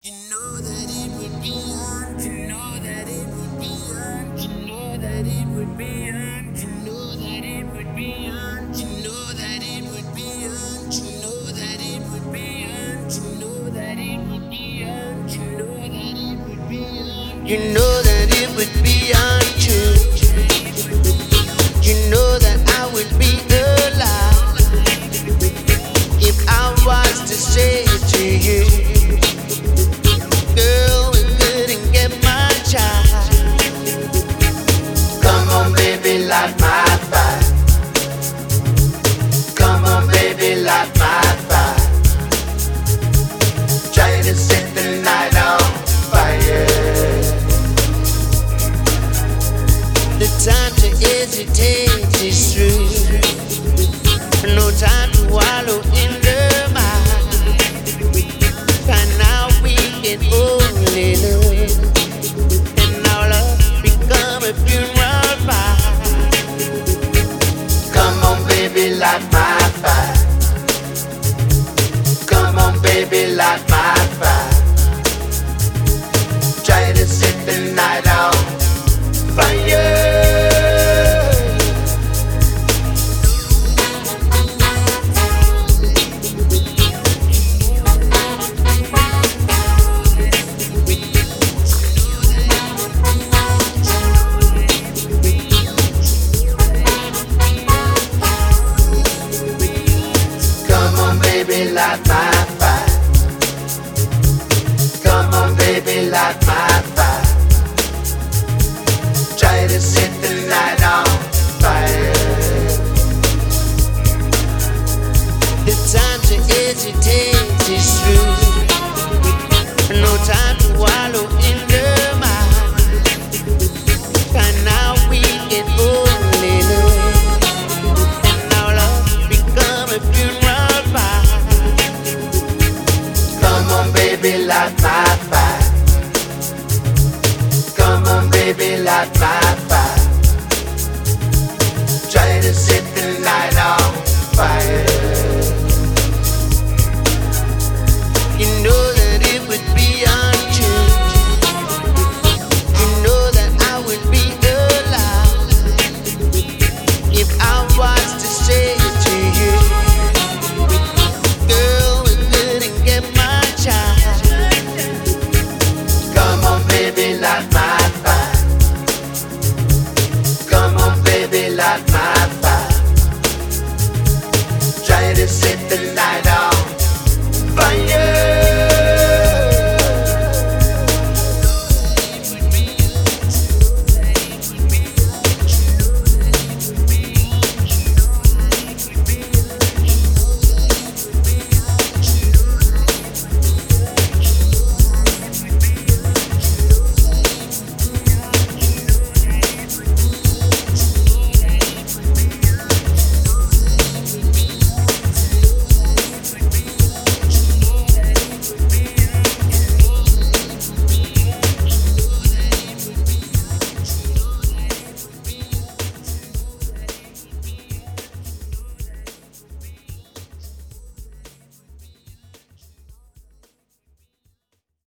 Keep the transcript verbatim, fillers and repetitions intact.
You know that it would be on, you know that it would be on, you know that it would be on, you know that it would be on, you know that it would be on, you know that it would be on, you know that it would be on, you know that it would be on, you know that it would be on, you, you know that I would be alive if I was to say to you. Girl, we couldn't get much high. Come on, baby, light my fire. Come on, baby, light my fire. Try to set the night on fire. The time to hesitate is through. No time to wallow in the mire. And now we can only love, and our love become a funeral pyre. Come on, baby, light my fire. Come on, baby, light my fire. Try to set the night on fire. Baby, light my fire. Come on, baby, light my fire. Try to set the night on fire. The time to hesitate is through. No time to wallow in the mire. And now we can only love, and our love become a funeral pyre. Come on, baby, light my fire. Come on, baby, light my